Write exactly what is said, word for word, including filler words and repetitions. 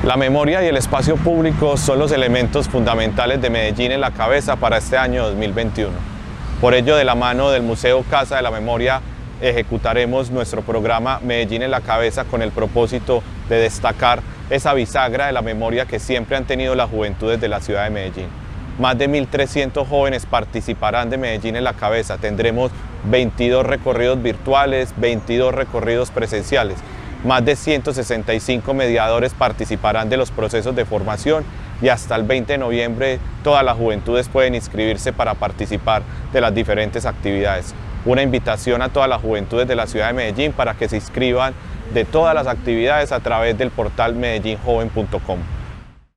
La memoria y el espacio público son los elementos fundamentales de Medellín en la cabeza para este año dos mil veintiuno. Por ello, de la mano del Museo Casa de la Memoria, ejecutaremos nuestro programa Medellín en la cabeza con el propósito de destacar esa bisagra de la memoria que siempre han tenido las juventudes de la ciudad de Medellín. Más de mil trescientos jóvenes participarán de Medellín en la cabeza. Tendremos veintidós recorridos virtuales, veintidós recorridos presenciales. Más de ciento sesenta y cinco mediadores participarán de los procesos de formación y hasta el veinte de noviembre todas las juventudes pueden inscribirse para participar de las diferentes actividades. Una invitación a todas las juventudes de la ciudad de Medellín para que se inscriban de todas las actividades a través del portal medellín joven punto com.